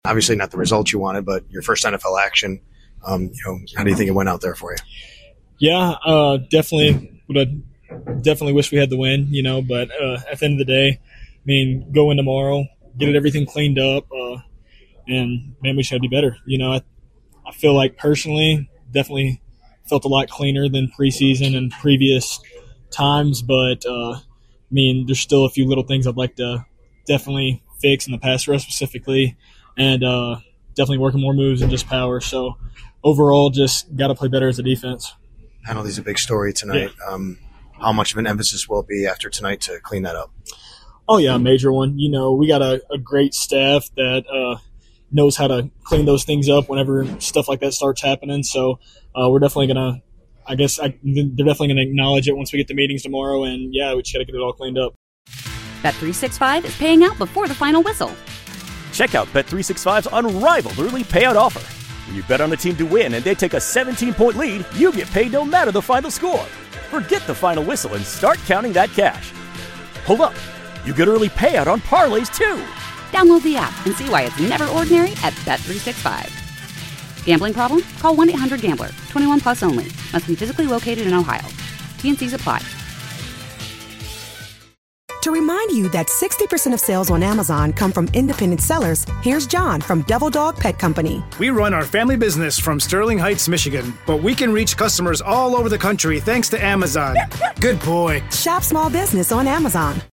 Obviously not the result you wanted, but your first NFL action. How do you think it went out there for you? Yeah, definitely wish we had the win, but at the end of the day, go in tomorrow, get everything cleaned up, and man, we should be better. I feel like personally, definitely felt a lot cleaner than preseason and previous times, but there's still a few little things I'd like to definitely fix in the pass rush specifically, and definitely working more moves than just power. So overall, just got to play better as a defense. Penalty's a big story tonight. Yeah. How much of an emphasis will it be after tonight to clean that up? Oh, yeah, a major one. We got a great staff that knows how to clean those things up whenever stuff like that starts happening. So we're definitely going to – they're definitely going to acknowledge it once we get the meetings tomorrow. And, yeah, we just got to get it all cleaned up. Bet365 is paying out before the final whistle. Check out Bet365's unrivaled early payout offer. When you bet on a team to win and they take a 17-point lead, you get paid no matter the final score. Forget the final whistle and start counting that cash. Hold up. You get early payout on parlays, too. Download the app and see why it's never ordinary at Bet365. Gambling problem? Call 1-800-GAMBLER. 21 plus only. Must be physically located in Ohio. T&Cs apply. To remind you that 60% of sales on Amazon come from independent sellers, here's John from Devil Dog Pet Company. We run our family business from Sterling Heights, Michigan, but we can reach customers all over the country thanks to Amazon. Good boy. Shop small business on Amazon.